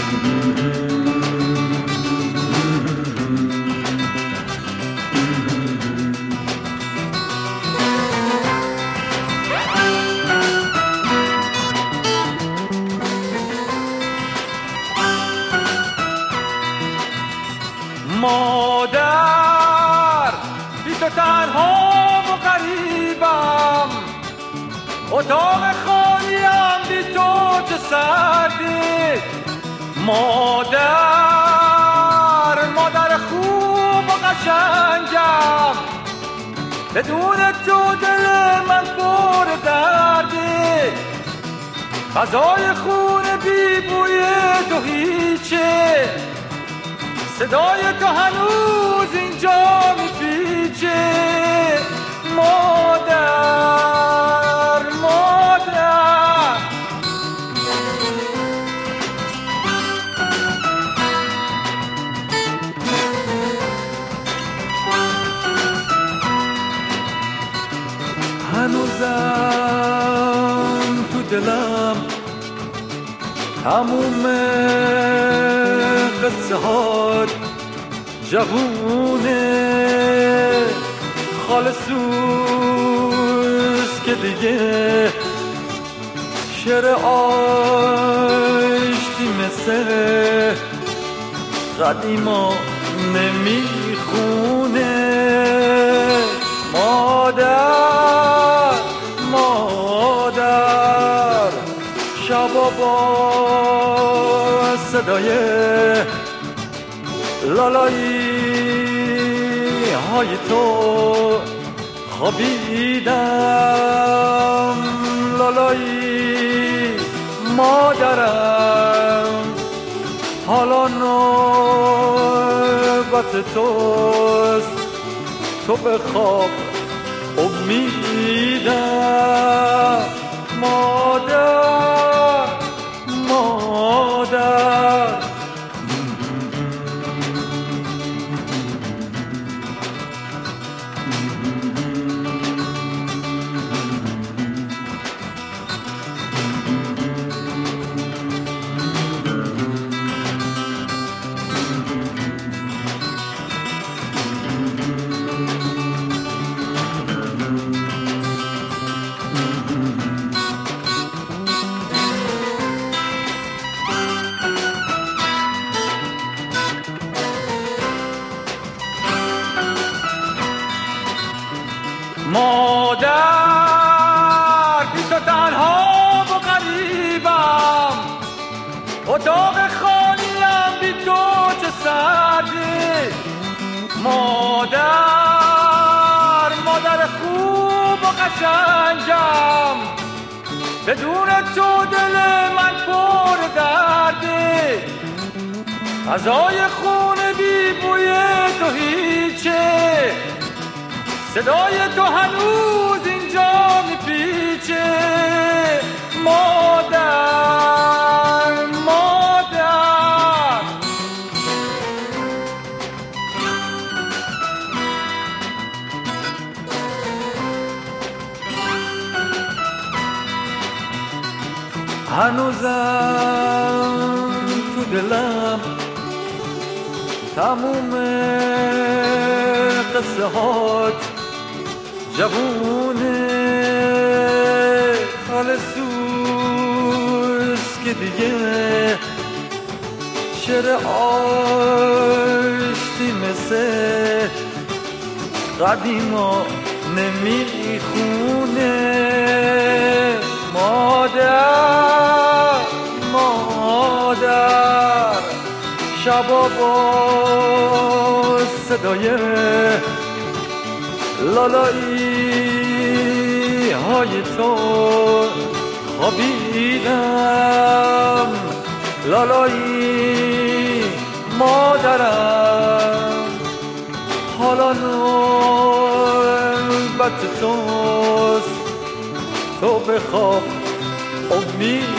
مادر بی تو تنها و غریبم، اتاق خالیم بی تو چه سردی. مادر خوب و قشنگم، بدون تو دل من پر دردی. غذای خونه بی بوی تو هیچه، صدای تو هنوز اینجا میپیچه. مادر هنوزم تو دلم تموم قصه هات جوونه، خالصوز که دیگه شعر آشتی مثل قدیما نمیخونه. مادر شبا با صدای لالایی های تو خوابیدم. لالایی مادرم، حالا نوبت توست، تو به خواب امیدم. مادر مادر بی تو تنها و غریبم، اتاق خالیم بی تو چه سردی. مادر خوب و قشنگم، بدون تو دل من پر دردی. غذای خونه بی بوی تو هیچه، صدای تو هنوز اینجا میپیچه. مادر هنوزم تو دلم تموم قصه هات جوونه، خالصوز که دیگه شعر آشتی مثل قدیما نمیخونه. مادر شبا با صدای لالایی های تو خوابیدم. لالایی مادرم، حالا نوبت توست، تو به خواب امید